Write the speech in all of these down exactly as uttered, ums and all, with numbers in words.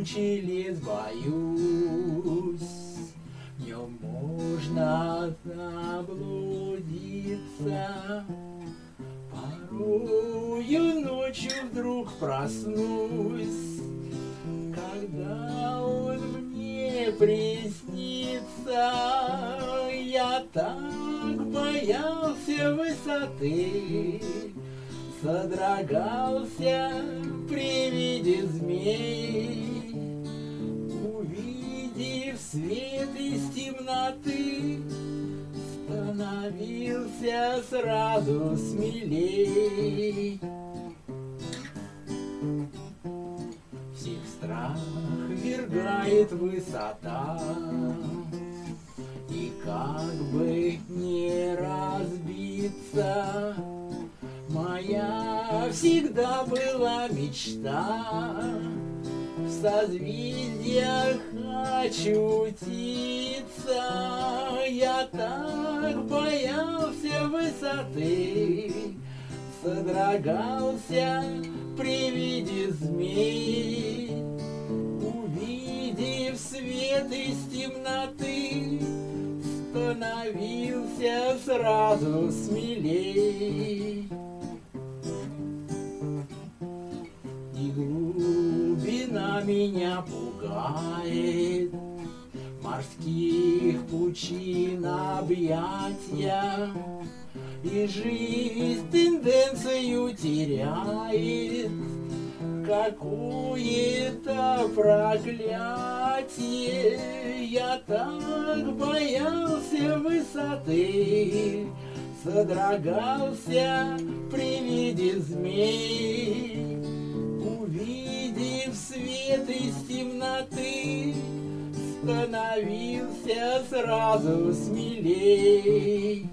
кончились, боюсь. В нем можно заблудиться. Порою ночью вдруг проснусь, когда он мне приснится. Я так боялся высоты, содрогался при виде змей. Увидев свет из темноты, становился сразу смелей. Всех страх ввергает высота, и как бы не разбиться, моя всегда была мечта в созвездиях очутиться. Я так боялся высоты, содрогался при виде змей. Увидев свет из темноты, становился сразу смелей. И глубина меня пугает, морских пучин объятья, и жизнь тенденцию теряет, какое-то проклятие. Я так боялся высоты, содрогался при виде змей. Увидев свет из темноты, становился сразу смелей.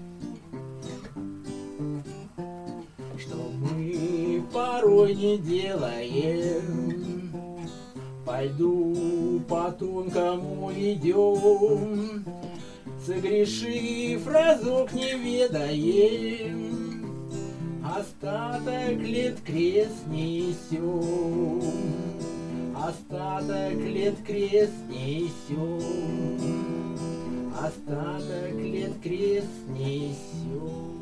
Что мы порой не делаем, по льду по тонкому идем, согрешив разок не ведаем, остаток лет крест несем, остаток лет крест несем, остаток лет крест несем.